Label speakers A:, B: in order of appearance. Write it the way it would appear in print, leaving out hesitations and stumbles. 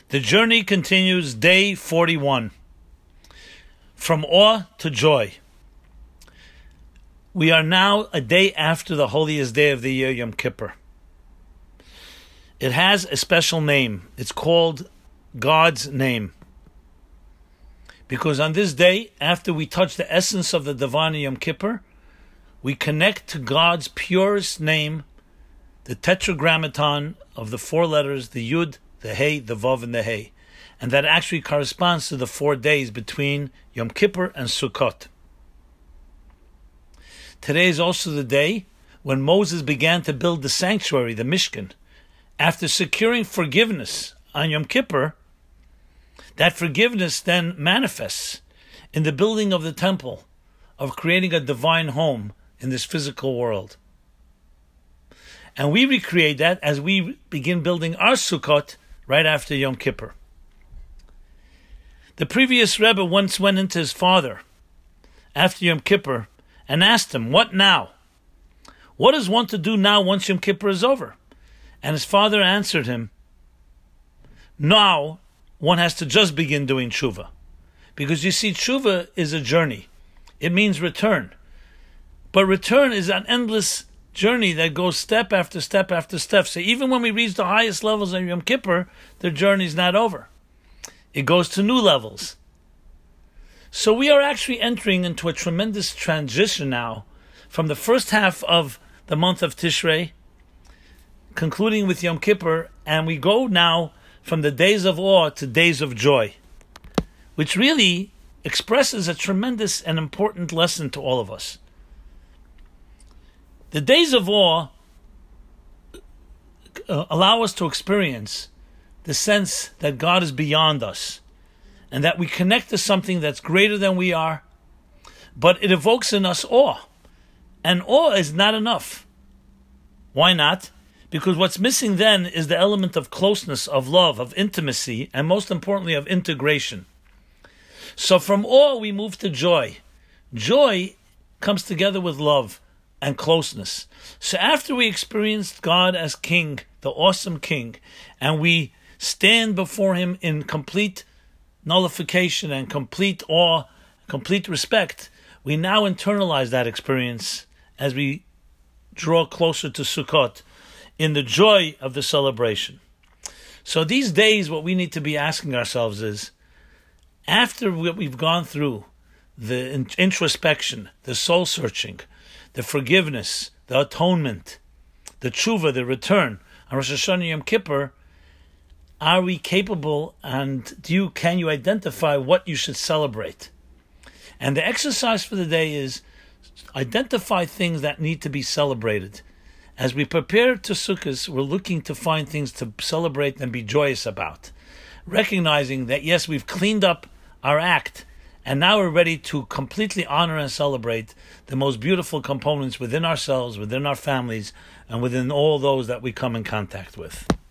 A: The journey continues, day 41. From awe to joy. We are now a day after the holiest day of the year, Yom Kippur. It has a special name. It's called God's name. Because on this day, after we touch the essence of the Divine Yom Kippur, we connect to God's purest name, the tetragrammaton of the four letters, the Yud, the Hey, the Vav, and the Hey. And that actually corresponds to the 4 days between Yom Kippur and Sukkot. Today is also the day when Moses began to build the sanctuary, the Mishkan. After securing forgiveness on Yom Kippur, that forgiveness then manifests in the building of the temple, of creating a divine home in this physical world. And we recreate that as we begin building our Sukkot right after Yom Kippur. The previous Rebbe once went into his father after Yom Kippur and asked him, "What now? What is one to do now once Yom Kippur is over?" And his father answered him, "Now one has to just begin doing tshuva." Because you see, tshuva is a journey. It means return. But return is an endless journey that goes step after step after step. So even when we reach the highest levels of Yom Kippur, the journey is not over. It goes to new levels. So we are actually entering into a tremendous transition now from the first half of the month of Tishrei, concluding with Yom Kippur, and we go now from the days of awe to days of joy, which really expresses a tremendous and important lesson to all of us. The days of awe allow us to experience the sense that God is beyond us and that we connect to something that's greater than we are, but it evokes in us awe. And awe is not enough. Why not? Because what's missing then is the element of closeness, of love, of intimacy, and most importantly of integration. So from awe we move to joy. Joy comes together with love and closeness. So after we experienced God as King, the awesome King, and we stand before Him in complete nullification and complete awe, complete respect, we now internalize that experience as we draw closer to Sukkot in the joy of the celebration. So these days, what we need to be asking ourselves is, after what we've gone through, the introspection, the soul searching, the forgiveness, the atonement, the tshuva, the return, on Rosh Hashanah Yom Kippur, are we capable and can you identify what you should celebrate? And the exercise for the day is identify things that need to be celebrated. As we prepare to Sukkot, we're looking to find things to celebrate and be joyous about, recognizing that yes, we've cleaned up our act, and now we're ready to completely honor and celebrate the most beautiful components within ourselves, within our families, and within all those that we come in contact with.